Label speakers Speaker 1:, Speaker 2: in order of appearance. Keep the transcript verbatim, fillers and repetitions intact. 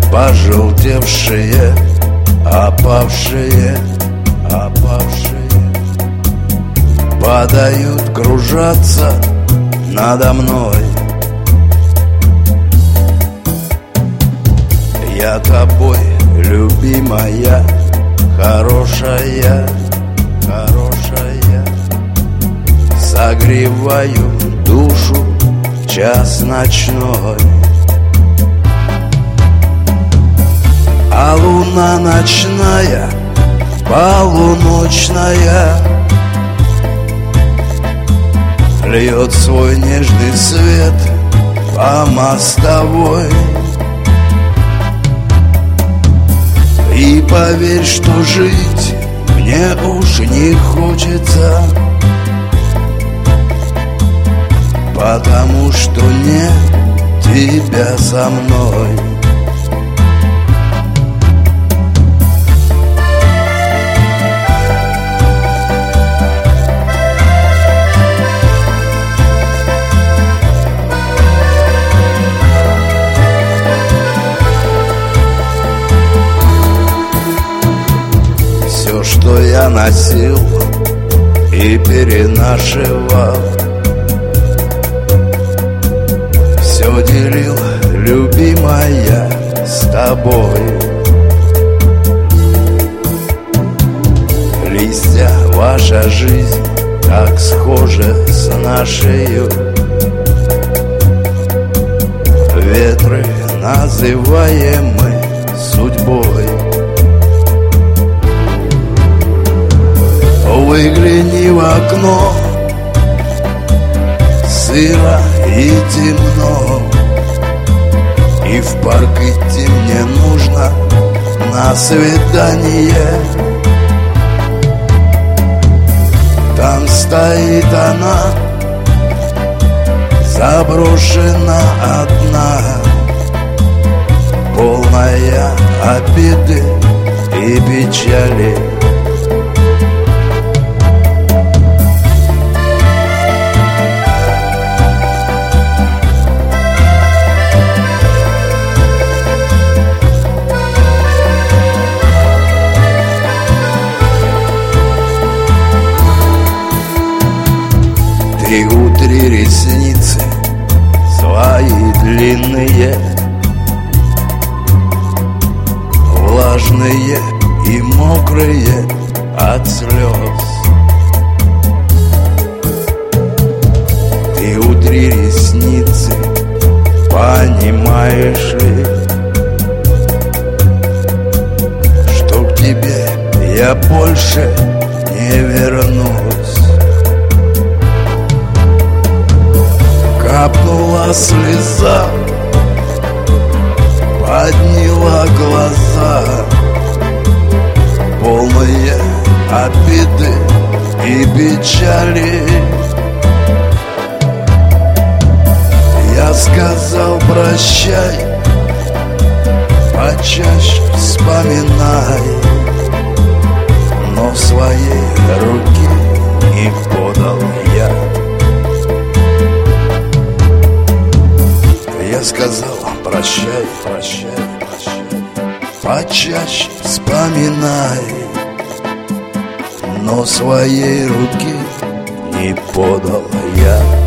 Speaker 1: пожелтевшие, опавшие, опавшие, падают, кружатся надо мной. Я тобой, любимая, хорошая, хорошая, согреваю душу в час ночной. А луна ночная, полуночная, льет свой нежный свет по мостовой. И поверь, что жить мне уж не хочется, потому что нет тебя со мной. Все, что я носил и перенашивал, все делил, любимая, с тобой. Листья, ваша жизнь так схожа с нашею. Ветры, называемы судьбой. Выгляни в окно, сыро и темно, и в парк идти мне нужно на свидание. Там стоит она, заброшена одна, полная обиды и печали. Три утри ресницы свои длинные, влажные и мокрые от слез. Ты утри ресницы, понимаешь ли, что к тебе я больше не вернусь. Капнула слеза, подняла глаза, полные обиды и печали. Я сказал прощай, почаще вспоминай, но своей руки не подал я. Я сказал прощай, прощай, прощай, почаще вспоминай, но своей руки не подал я.